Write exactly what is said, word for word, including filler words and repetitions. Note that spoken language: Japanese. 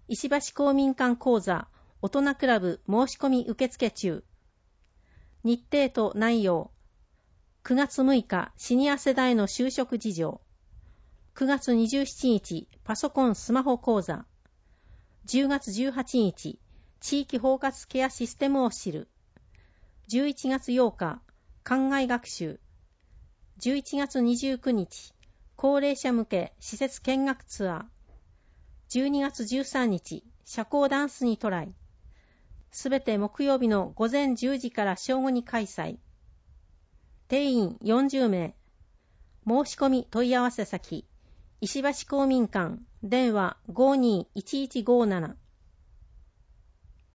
石橋公民館講座大人クラブ申し込み受付中。日程と内容。くがつむいかシニア世代の就職事情。くがつにじゅうしちにちパソコンスマホ講座。じゅうがつじゅうはちにち地域包括ケアシステムを知る。じゅういちがつようか考え学習。じゅういちがつにじゅうくにち高齢者向け施設見学ツアー。じゅうにがつじゅうさんにち社交ダンスにトライ。すべて木曜日のごぜんじゅうじから正午に開催。定員よんじゅうめい。申し込み問い合わせ先、石橋公民館、電話 ごーにーいちいちごーなな。